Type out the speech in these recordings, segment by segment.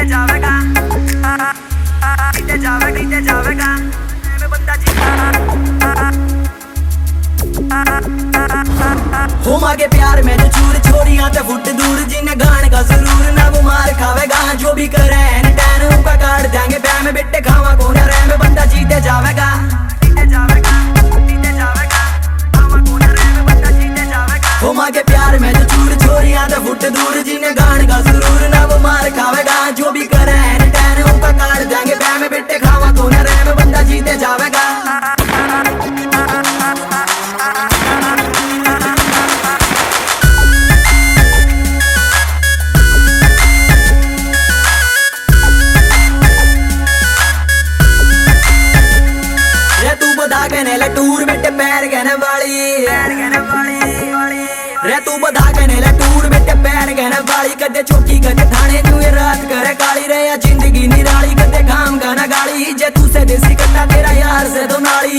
जावेगा जीते जावेगा मैं बंदा हो मांगे प्यार में जो चूर छोरियां ते फुट दूर जिन्हें गाने का जरूर ना वो मार खावेगा जो भी करे एन उनका काट देंगे बैम में बिट्टे खावा कौन रहे में बंदा जीते जावेगा हो मांगे प्यार में जो चूर छोरियां ते फुट दूर जिन्हें गाने का जरूर ना वो मार खावेगा जो भी करे एन उनका काट देंगे बैम में बिट्टे खावा कौन रहे में बंदा जीते जावेगा। टूर बेटे पैर गहने वाली रे तू बधा गने ले टूर बेटे पैर गहने वाली कदे छोटी कदे थाने न्यू रात करे काली रे या जिंदगी निराली कदे काम गाना गाली जे तू से देसी कट्टा तेरा यार से तो नाली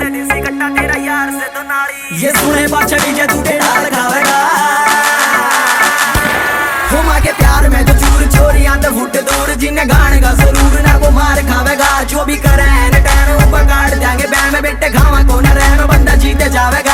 ये सुने बादशाह भी जे तू के ढाल खावेगा हो मां के प्यार में जो चूर छोरियां तो फुट दूर जिन्हें गाने का जरूर ना वो मार खावेगा जो भी करे न टैन ऊपर काट देंगे बैम में बेटे खावा कौन रहे में बंदा जीते जावेगा।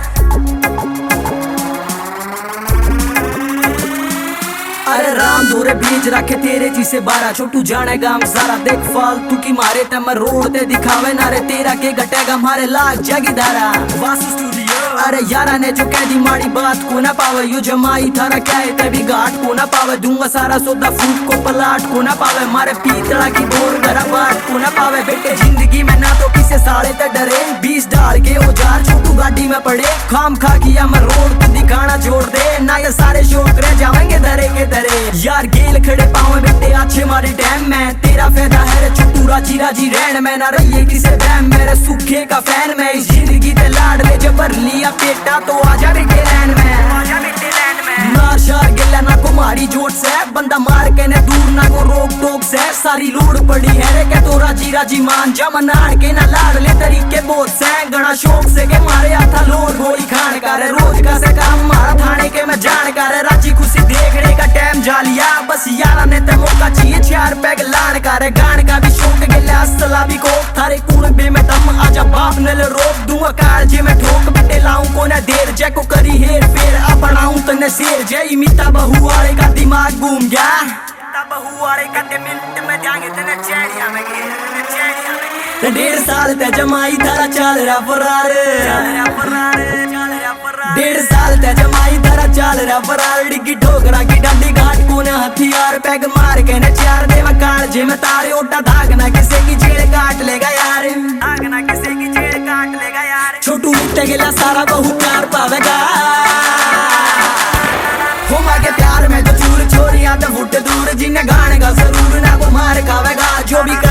अरे राम दूरे बीच रखे तेरे जी से 12 छोटू जानेगा हम सारा देख फालतू की मारे ते मैं रोड ते दिखावे नारे तेरा के घटेगा मारे लाख जगी धारा वासु स्टूडियो। अरे यारा ने जो कह दी माड़ी बात को ना पावे यू जमाई थारा क्या है तभी घाट को ना पावे दूंगा सारा सौदा फूट को पलाट को ना पावे मारे पीतड़ा की बोर गरा बाट को ना पावे बेटे जिंदगी में ना तो किसे साले ते डरे 20 डाल के औजार छोटू गाड़ी में पड़े खाम खा किया मैं रोड तो दिखाना छोड़ दे ना ये सारे शौक रह जाएंगे दरे के दरे यार गेल खड़े पावे बेटे अच्छे मारे डैम में तेरा फायदा है रे छोटू राजी राजी रहन में ना रहिए किसे बैम मेरे सूखे का फैन में इस जिंदगी ते लाड ले जबर लिया पेटा तो आजा बेटे लैंड में मार शार गिला ना को मारी जोट से बंदा मार के ने दूर ना को रोक टोक से सारी लोड पड़ी है रे के तो राजी राजी मान जा मनाड़ के ना लाड़ ले तरीके बहुत से गणा शौक से के मारे आता लोड गोली खान का रे रोज का से काम मारा थाने के मैं जान का रे राजी खुशी देखने का टाइम जालिया बस यारा ने ते मौका चाहिए 4 पैग लाड़ का रे गान का भी शौक गिला असला भी को थारे कूड़ बे में दम आजा बाप ने ले रोक दूंगा कार जे मैं ठोक बेटे लाऊं को ना देर जे को करी हेर फेर अपनाऊं तने शेर जे इमिता बहु वाले का दिमाग घूम गया बहु वाले का मिनट में जाएंगे तने चेड़िया में 1.5 साल ते जमाई थारा चाल रहा फरार 1.5 साल ते जमाई थारा चाल रहा फरार डिग्गी ठोकरा की डांडी घाट को ना हथियार पैग मार के ने 4 देवा काल जे में तारे ओटा धागना किसे की जेड़ काट लेगा यार छोटू मिट्टे गिला सारा बहु प्यार पावेगा हो मां के प्यार में तो चूर छोरियां तो फुट दूर जिन्हें गाने का जरूर ना वो मार खावेगा जो भी